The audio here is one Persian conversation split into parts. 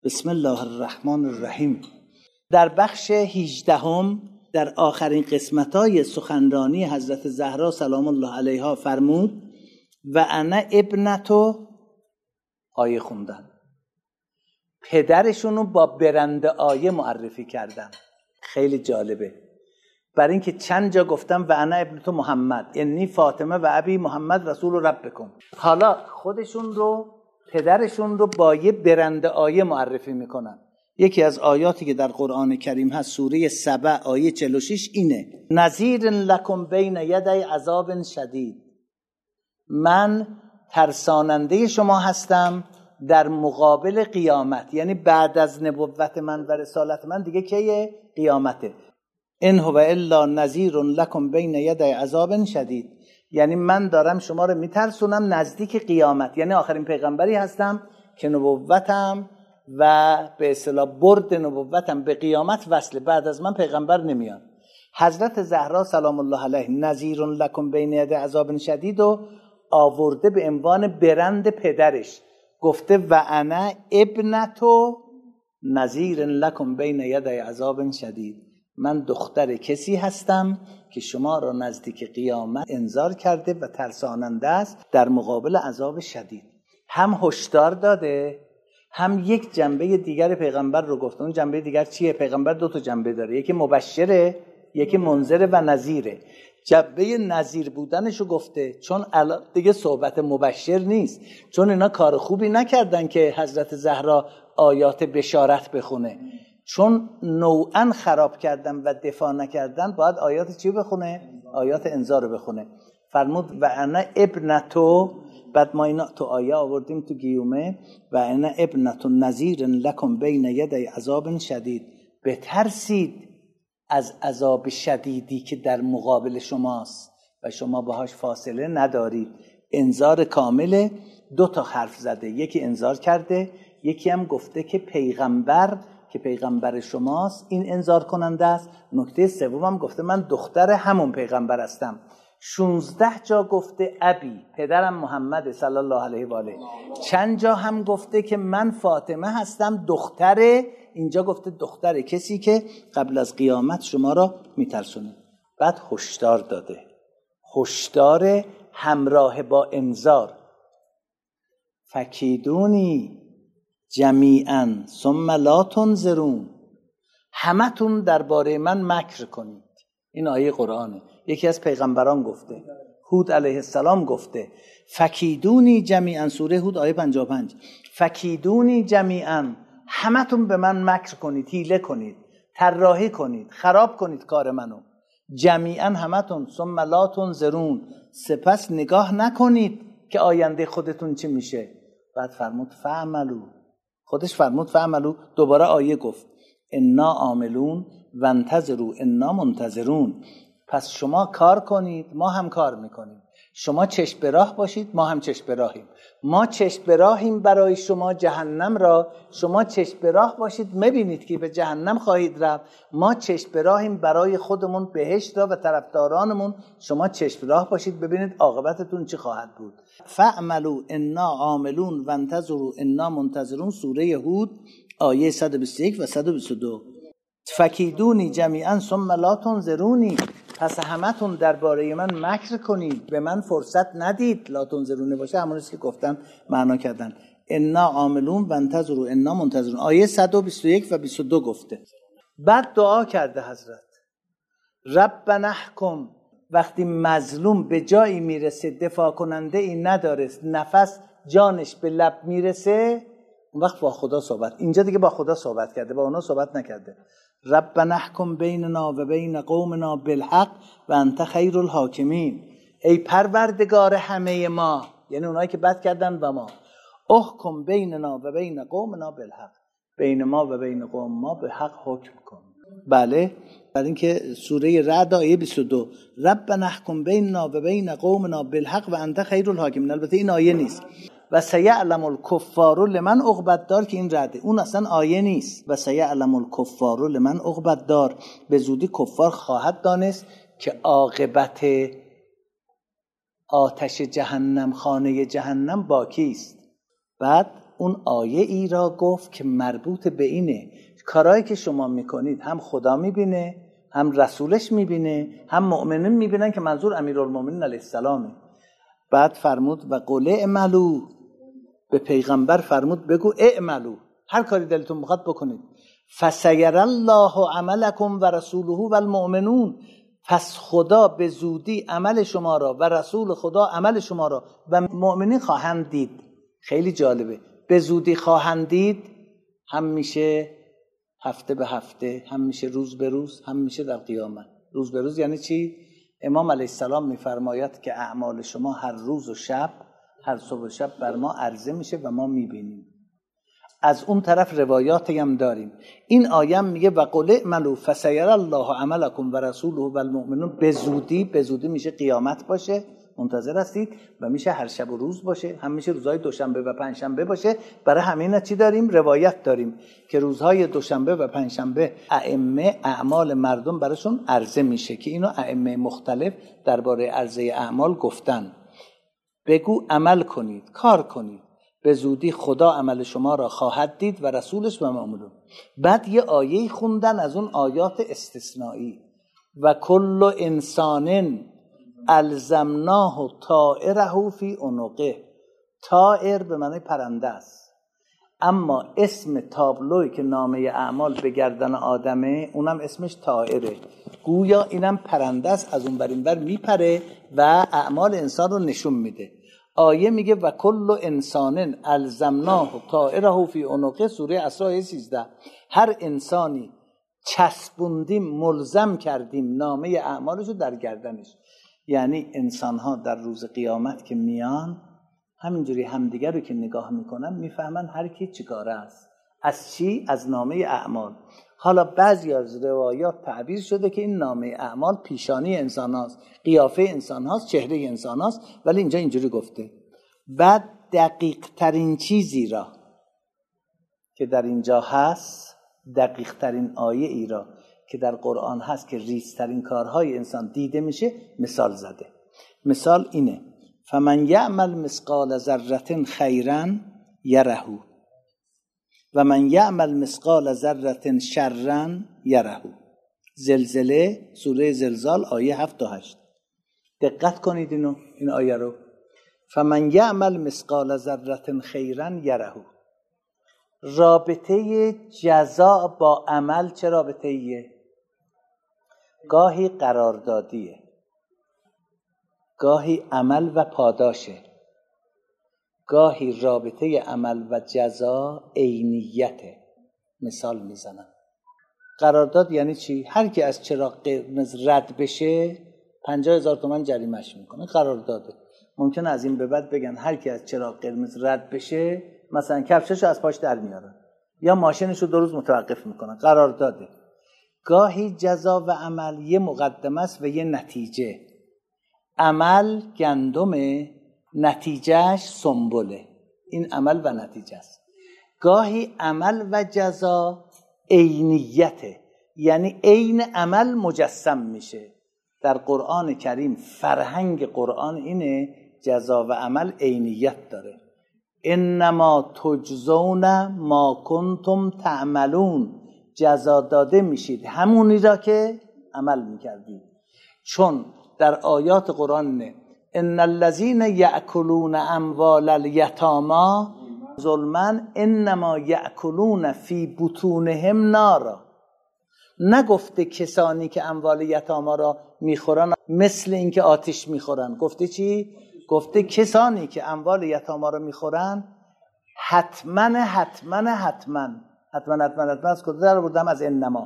بسم الله الرحمن الرحیم. در بخش 18 در آخرین قسمت‌های سخنرانی حضرت زهرا سلام الله علیها فرمود و انا ابنتو، آیه خوندن، پدرشونو با برند آیه معرفی کردن. خیلی جالبه، برای اینکه چند جا گفتم و انا ابنتو محمد، انی فاطمه و ابی محمد رسول ربکم. حالا خودشون رو، پدرشون رو با یه برند آیه معرفی میکنن. یکی از آیاتی که در قرآن کریم هست سوره سبع آیه 46 اینه: نذیر لکم بین یدی عذاب شدید، من ترساننده شما هستم در مقابل قیامت. یعنی بعد از نبوت من و رسالت من دیگه کیه؟ قیامته. ان هو الا نذیر لکم بین یدی عذاب شدید، یعنی من دارم شما رو میترسونم نزدیک قیامت. یعنی آخرین پیغمبری هستم که نبوتم و به اصطلاح برد نبوتم به قیامت وصله، بعد از من پیغمبر نمیاد. حضرت زهرا سلام الله علیها نذیر لکم بین یدی عذاب شدید و آورده به عنوان برند پدرش، گفته و انا ابنتو نذیر لکم بین یدی عذاب شدید، من دختر کسی هستم که شما را نزدیک قیامت انذار کرده و ترساننده است در مقابل عذاب شدید. هم هشدار داده، هم یک جنبه دیگر پیغمبر رو گفته. اون جنبه دیگر چیه؟ پیغمبر دو تا جنبه داره، یکی مبشره، یکی منذره و نذیره. جنبه نذیر بودنشو گفته چون الان دیگه صحبت مبشر نیست، چون اینا کار خوبی نکردن که حضرت زهرا آیات بشارت بخونه، چون نوعا خراب کردن و دفاع نکردن، باید آیات چی بخونه؟ آیات انذار بخونه. فرمود و انا ابنتو، بعد ما اینا تو آیه آوردیم تو گیومه، و انا ابنتو نذیر لکم بین یدی عذاب شدید، بترسید از عذاب شدیدی که در مقابل شماست و شما باهاش فاصله ندارید. انذار کامله. دو تا حرف زده، یکی انذار کرده، یکی هم گفته که پیغمبر شماست این انذار کننده است. نکته سوم هم گفته من دختر همون پیغمبر هستم. 16 جا گفته ابی، پدرم محمد صلی الله علیه و آله. چند جا هم گفته که من فاطمه هستم دختر، اینجا گفته دختر کسی که قبل از قیامت شما را میترسونه. بعد هشدار داده، هشدار همراه با انذار. فکیدونی جمیعا ثم لا تنظرون، همتون درباره من مکر کنید. این آیه قرآنه، یکی از پیغمبران گفته، هود علیه السلام گفته فکیدونی جمیعا، سوره هود آیه 55. فکیدونی جمیعا، همتون به من مکر کنید، حیله کنید، طراحی کنید، خراب کنید کار منو. جمیعا همتون، ثم لا تنظرون، سپس نگاه نکنید که آینده خودتون چی میشه. بعد فرمود فعملو، خودش فرمود فعملو، دوباره آیه گفت انا عاملون و انتظروا انا منتظرون، پس شما کار کنید ما هم کار میکنیم. شما چشم به راه باشید ما هم چشم به راهیم. ما چشم به راهیم برای شما جهنم را، شما چشم به راه باشید میبینید که به جهنم خواهید رفت. ما چشم به راهیم برای خودمون بهشت را و طرفدارانمون، شما چشم به راه باشید ببینید عاقبتتون چی خواهد بود. فاعملوا انا عاملون و انتظروا انا منتظرون، سوره هود آیه 121 و 122. فکیدونی جمیعا ثم لا تنظرونی، پس همتون درباره من مکر کنید، به من فرصت ندید. لا تنظرونی باشه همون که گفتن معنا کردن. انا عاملون و انتظروا انا منتظرون، آیه 121 و 22 گفته. بعد دعا کرده حضرت ربنا احکم، وقتی مظلوم به جایی میرسه دفاع کننده ای نداره، نفس جانش به لب میرسه، اون وقت با خدا صحبت. اینجا دیگه با خدا صحبت کرده، با اونا صحبت نکرده. ربنا احکم بیننا و بین قومنا بالحق و انت خیر الحاکمین، ای پروردگار همه ما، یعنی اونایی که بد کردن و ما، احکم بیننا و بین قومنا بالحق، بین ما و بین قوم ما به حق حکم کن. بله، برای اینکه سوره رعد آیه 22 ربنا احکم بیننا و بین قومنا بالحق و انت خیر الحاکمین، البته این آیه نیست. و سیعلم الکفار لمن عقبی الدار، که این رده، اون اصلا آیه نیست. و سیعلم الکفار لمن عقبی الدار، به زودی کفار خواهد دانست که عاقبت آتش جهنم، خانه جهنم با کیست. بعد اون آیه ای را گفت که مربوط به اینه کارهایی که شما میکنید هم خدا میبینه، هم رسولش میبینه، هم مؤمنین میبینن که منظور امیرالمومنین علیه السلامه. بعد فرمود و قل اعملوا، به پیغمبر فرمود بگو اعملوا، هر کاری دلتون میخواد بکنید. فسیر الله عملکم و رسوله و المؤمنون، پس خدا به زودی عمل شما را و رسول خدا عمل شما را و مؤمنین خواهند دید. خیلی جالبه، به زودی خواهند دید، هم میشه هفته به هفته، هم میشه روز به روز، هم میشه در قیامت. روز به روز یعنی چی؟ امام علیه السلام میفرماید که اعمال شما هر روز و شب، هر صبح و شب بر ما عرضه میشه و ما میبینیم. از اون طرف روایاتی هم داریم. این آیه میگه و قل اعملوا فسیر الله عملکم و رسوله و المؤمنون، به زودی میشه قیامت باشه، منتظر هستید، و میشه هر شب و روز باشه، هم میشه روزهای دوشنبه و پنجشنبه باشه. برای همین چی داریم؟ روایت داریم که روزهای دوشنبه و پنجشنبه ائمه اعمال مردم براشون عرضه میشه، که اینو ائمه مختلف درباره عرضه اعمال گفتن. بگو عمل کنید، کار کنید، به زودی خدا عمل شما را خواهد دید و رسولش و مؤمنون. بعد یه آیه خوندن از اون آیات استثنایی، و کل انسان الزمناه طائره فی عنقه. طائر به معنی پرنده است، اما اسم تابلوی که نامه اعمال به گردن آدمه اونم اسمش طائره، گویا اینم پرنده است، از اون بر این بر میپره و اعمال انسان رو نشون میده. آیه میگه و کل انسان الزمناه طائره فی عنقه، سوره اسراء 13. هر انسانی چسبوندیم، ملزم کردیم نامه اعمالشو در گردنش. یعنی انسان‌ها در روز قیامت که میان، همینجوری همدیگر رو که نگاه میکنن میفهمن هر کی چیکاره است. از چی؟ از نامه اعمال. حالا بعضی از روایات تعبیر شده که این نامه اعمال پیشانی انسان هاست، قیافه انسان هاست، چهره انسان هاست، ولی اینجا اینجوری گفته. بعد دقیق ترین چیزی را که در اینجا هست، دقیق ترین آیه ای را که در قرآن هست که ریزترین کارهای انسان دیده میشه مثال زده. مثال اینه: فمن یعمل مثقال ذره خیرا یره و من یعمل مثقال ذره شرا یره. زلزله، سوره زلزال، آیه 7 تا 8. دقت کنید این آیه رو. فمن یعمل مثقال ذره خیرا یره. رابطه جزا با عمل چه رابطه‌ایه؟ گاهی قراردادیه، گاهی عمل و پاداشه، گاهی رابطه عمل و جزا عینیته. مثال میزنم. قرارداد یعنی چی؟ هر کی از چراغ قرمز رد بشه 50,000 تومان جریمه‌اش میکنه. قرارداده. ممکنه از این به بعد بگن هر کی از چراغ قرمز رد بشه مثلا کفششو از پاش در میارن یا ماشینشو 2 روز متوقف میکنن. قرارداده. گاهی جزا و عمل یه مقدمه است و یه نتیجه. عمل گندمه، نتیجهش سنبله. این عمل و نتیجه است. گاهی عمل و جزا عینیته، یعنی عین عمل مجسم میشه. در قرآن کریم فرهنگ قرآن اینه جزا و عمل عینیت داره. انما تجزون ما کنتم تعملون، جزا داده میشید همونی را که عمل میکردید. چون در آیات قرآن نه ان الذين ياكلون اموال اليتامى ظلما انما یأکلون فی بطونهم نارا. نگفته کسانی که اموال یتاما را میخورن مثل اینکه آتش میخورن. گفته چی؟ گفته کسانی که اموال یتاما را میخورن حتما از کجا در بردم؟ از انما.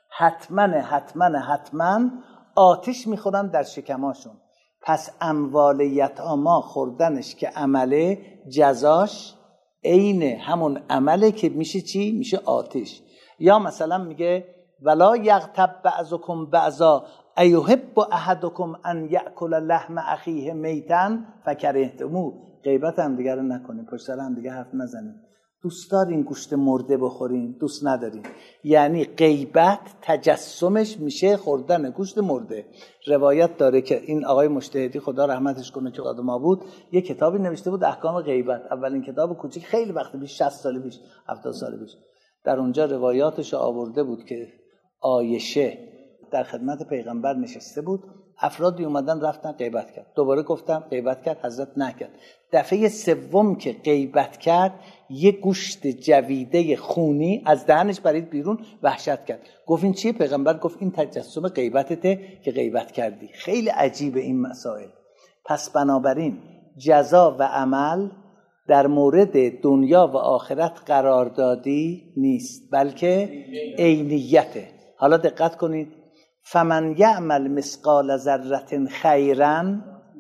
حتما آتش میخورن در شکماشون. پس اموال یتاما خوردنش که عمله، جزاش عین همون عمله که میشه چی؟ میشه آتش. یا مثلا میگه ولا یغتب بعضکم بعضا ایحب احدکم ان یأکل لحم اخیه میتا فکرهتموه. غیبت هم دیگه رو نکنید، پشت سر هم دیگه حرف نزنید. دوست دارین گوشت مرده بخورین؟ دوست ندارین. یعنی غیبت تجسمش میشه خوردن گوشت مرده. روایت داره که این آقای مجتهدی خدا رحمتش کنه که استاد ما بود، یه کتابی نوشته بود احکام غیبت، اولین کتاب کوچیک، خیلی وقت پیش، 60 سال پیش، 70 سال پیش. در اونجا روایاتش آورده بود که عایشه در خدمت پیغمبر نشسته بود، افرادی اومدن رفتن غیبت کرد، دوباره گفتم غیبت کرد، حضرت نکرد. دفعه سوم که غیبت کرد یه گوشت جویده خونی از دهنش پرید بیرون، وحشت کرد. گفت این چیه؟ پیغمبر گفت این تجسم غیبتته که غیبت کردی. خیلی عجیبه این مسائل. پس بنابراین جزا و عمل در مورد دنیا و آخرت قراردادی نیست، بلکه عینیته. حالا دقت کنید، فمن یعمل مثقال ذره خیرا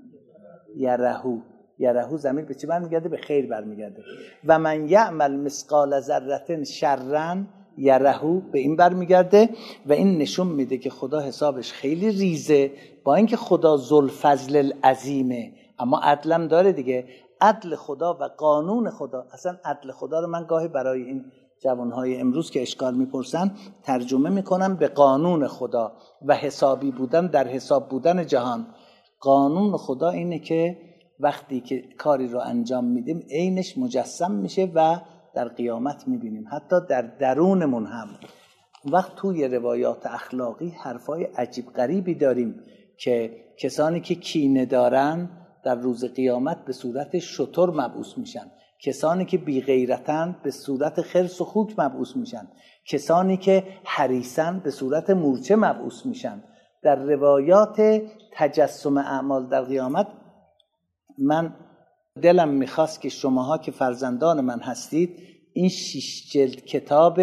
یره ضمیر به چی برمیگرده؟ به خیر برمیگرده. و من یعمل مثقال ذره شرا یره به این برمیگرده. و این نشون میده که خدا حسابش خیلی ریزه، با اینکه خدا ذوالفضل العظیمه، اما عدلم داره دیگه. عدل خدا و قانون خدا، اصلا عدل خدا رو من گاهی برای این جوانهای امروز که اشکال میپرسن ترجمه میکنم به قانون خدا و حسابی بودن در حساب بودن جهان. قانون خدا اینه که وقتی که کاری رو انجام میدیم عینش مجسم میشه و در قیامت میبینیم، حتی در درونمون هم. وقت توی روایات اخلاقی حرفای عجیب غریبی داریم که کسانی که کینه دارن در روز قیامت به صورت شتر مبعوث میشن، کسانی که بی غیرتن به صورت خرس و خوک مبعوث میشن، کسانی که حریصن به صورت مورچه مبعوث میشن. در روایات تجسم اعمال در قیامت من دلم میخواست که شماها که فرزندان من هستید این 6 جلد کتاب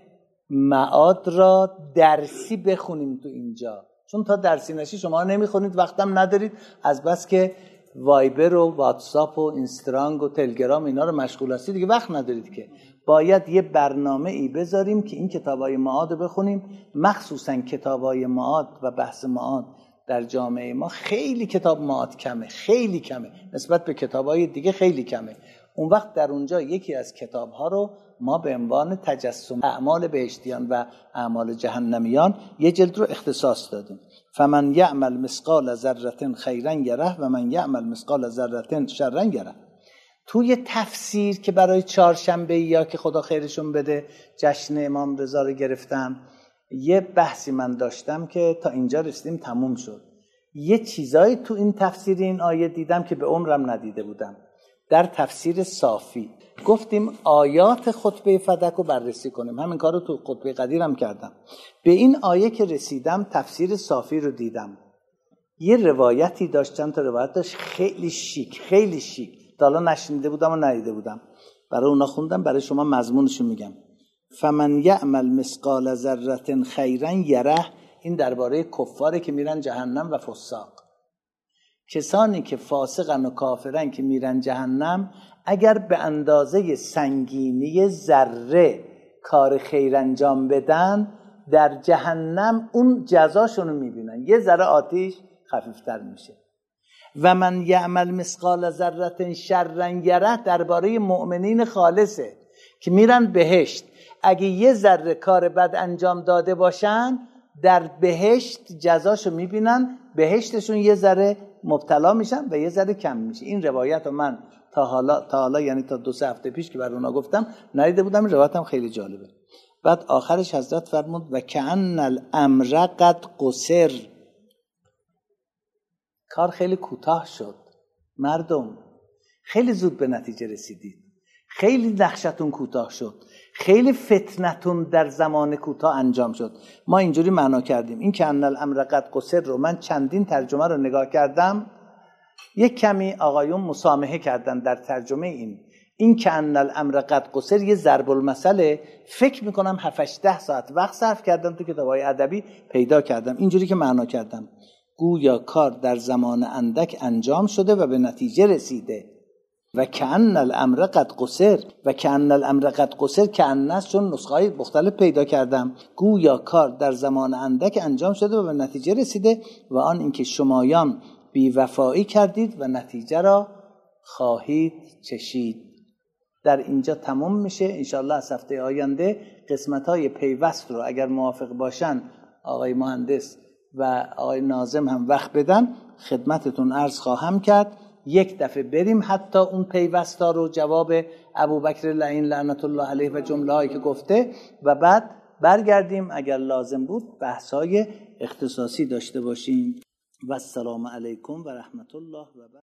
معاد را درسی بخونیم تو اینجا، چون تا درسی نشی شما نمیخونید، وقتم ندارید، از بس که وایبر و واتساپ و اینستاگرام و تلگرام اینا رو مشغول هستید دیگه وقت ندارید که. باید یه برنامه ای بذاریم که این کتابای معاد رو بخونیم، مخصوصا کتابای معاد و بحث معاد در جامعه ما خیلی کتاب معاد کمه، خیلی کمه نسبت به کتابای دیگه، خیلی کمه. اون وقت در اونجا یکی از کتابها رو ما به عنوان تجسم اعمال بهشتیان و اعمال جهنمیان یه جلد رو اختصاص دادیم. فمن یعمل مثقال ذره خیرا یره و من یعمل مثقال ذره شرا یره. توی تفسیر که برای چهارشنبه یا که خدا خیرشون بده جشن امام رضا رو گرفتم، یه بحثی من داشتم که تا اینجا رسیدیم تموم شد. یه چیزایی تو این تفسیر این آیه دیدم که به عمرم ندیده بودم. در تفسیر صافی گفتیم آیات خطبه فدک رو بررسی کنیم، همین کار رو تو خطبه قدیرم کردم. به این آیه که رسیدم تفسیر صافی رو دیدم، یه روایتی داشتن، تا روایت داشت خیلی شیک، خیلی شیک، تا حالا نشنیده بودم و ندیده بودم، برای اونا خوندم، برای شما مضمونشو میگم. فمن یعمل مثقال ذره خیرا یره، این درباره کفاره که میرن جهنم و فساق. کسانی که فاسقن و کافرن که میرن جهنم، اگر به اندازه سنگینی ذره کار خیر انجام بدن در جهنم اون جزاشونو میبینن، یه ذره آتیش خفیفتر میشه. و من یعمل مثقال ذره شرا یره درباره مؤمنین خالصه که میرن بهشت، اگه یه ذره کار بد انجام داده باشن در بهشت جزاشو میبینن، بهشتشون یه ذره مبتلا میشن و یه ذره کم میشه. این روایت رو من تا حالا یعنی تا 2-3 هفته پیش که برای اونا گفتم ندیده بودم. روایت هم خیلی جالبه. بعد آخرش حضرت فرمود و کأن الامر قد قصر، کار خیلی کوتاه شد، مردم خیلی زود به نتیجه رسیدید، خیلی نقشتون کوتاه شد، خیلی فتنتون در زمان کوتاه انجام شد. ما اینجوری معنا کردیم این که ان الامر قد قصر رو من چندین ترجمه رو نگاه کردم، یک کمی آقایون مسامحه کردن در ترجمه این که ان الامر قد قصر یه ضرب المثل، فکر میکنم 7-8 ساعت وقت صرف کردم تو کتاب‌های ادبی پیدا کردم، اینجوری که معنا کردم گویا کار در زمان اندک انجام شده و به نتیجه رسیده. و کأن الامر قد قصر، و کأن الامر قد قصر کأن است، چون نسخه‌های مختلف پیدا کردم، گویا کار در زمان اندک انجام شده و به نتیجه رسیده و آن اینکه شمایان بی‌وفایی کردید و نتیجه را خواهید چشید. در اینجا تمام میشه. انشالله از هفته آینده قسمت‌های پیوست رو اگر موافق باشن آقای مهندس و آقای ناظم هم وقت بدن خدمتتون عرض خواهم کرد. یک دفعه بریم حتی اون پیوستا رو، جواب ابوبکر لعین لعنت الله علیه و جمله هایی که گفته، و بعد برگردیم اگر لازم بود بحث‌های اختصاصی داشته باشیم. و السلام علیکم و رحمت الله و برکاته.